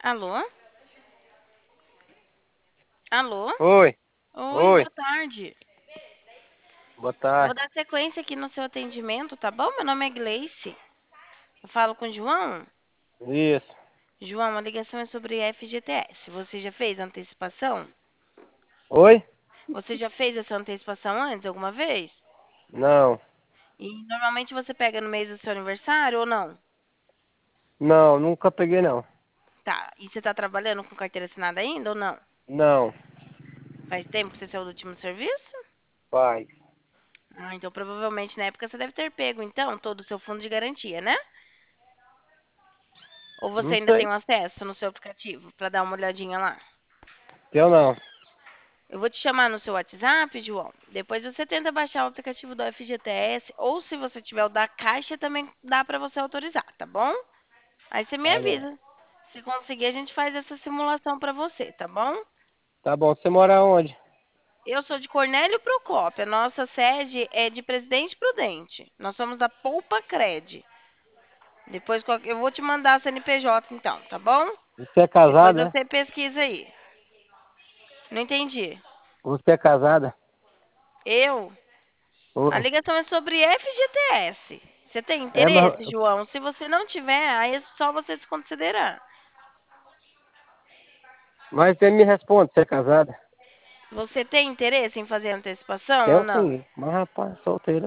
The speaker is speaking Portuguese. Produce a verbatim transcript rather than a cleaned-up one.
Alô? Alô? Oi, Oi, oi, boa tarde. boa Vou tarde. dar sequência aqui no seu atendimento, tá bom? Meu nome é Gleice. Eu falo com o João. Isso. João, a ligação é sobre F G T S. Você já fez antecipação? Oi? Você já fez essa antecipação antes, alguma vez? Não, E normalmente você pega no mês do seu aniversário ou não? não, nunca peguei não. Tá. E você tá trabalhando com carteira assinada ainda ou não? Não, Faz tempo que você saiu do último serviço? pai. Ah, então provavelmente na época você deve ter pego, então, todo o seu fundo de garantia, né? Ou você Não ainda tem sei. um acesso no seu aplicativo para dar uma olhadinha lá? Eu não. Eu vou te chamar no seu WhatsApp, João. Depois você tenta baixar o aplicativo do F G T S, ou se você tiver o da Caixa, também dá para você autorizar, tá bom? Aí você me Tá bom. avisa. Se conseguir, a gente faz essa simulação para você, tá bom? Tá bom, você mora onde? Eu sou de Cornélio Procópio. A nossa sede é de Presidente Prudente. Nós somos da Poupa Cred. Depois qual- eu vou te mandar a C N P J então, tá bom? Você é Depois casada, né? você pesquisa aí. Não entendi. Você é casada? Eu? A Oi. ligação é sobre F G T S. Você tem É, mas, interesse, João? Se você não tiver, aí é só você desconsiderar. mas você me responde, você é casada? Você tem interesse em fazer antecipação ou Tenho não? sim, mas rapaz, solteiro.